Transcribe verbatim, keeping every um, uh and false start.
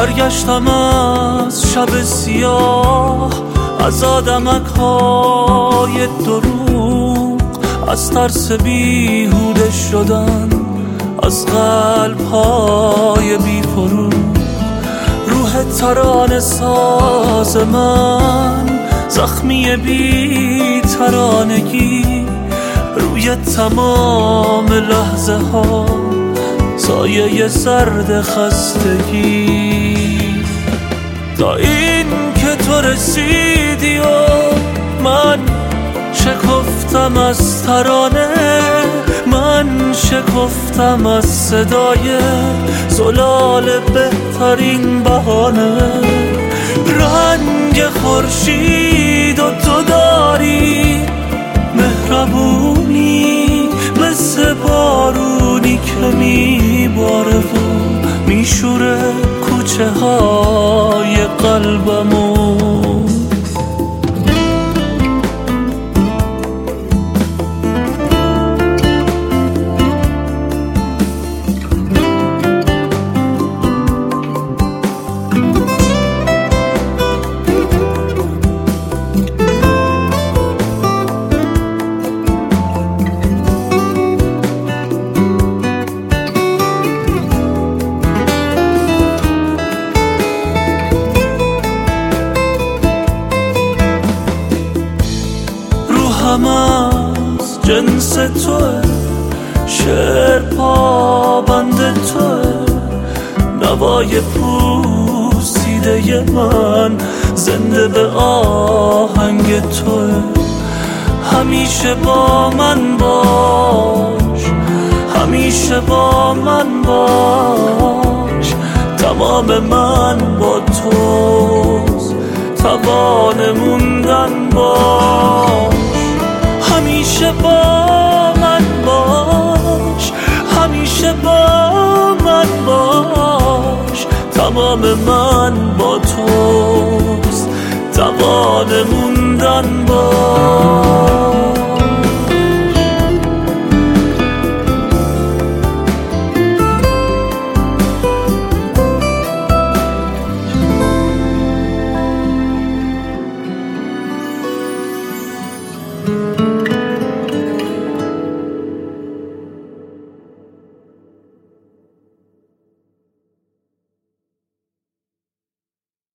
برگشتم از شب سیاه، از آدمک های دروغ، از ترس بیهوده شدن، از قلب های بی فروغ. روح ترانه ساز من، زخمی بی ترانگی، روی تمام لحظه ها سایه سرد خستگی. تا این که تو رسیدی و من شکفتم از ترانه، من شکفتم از صدای زلال بهترین بهانه. رنگ خورشید و تو داری مهربونی، مثل بارونی که میباره و میشوره کوچه های قلبمون. هم از جنس توه، شعر پابند توه، نوای پوسیده من زنده به آهنگ توه. همیشه با من باش، همیشه با من باش، تمام من با توست، توان موندن باش. همیشه با من باش، همیشه با من باش، تمام من با توست، توان موندن باش.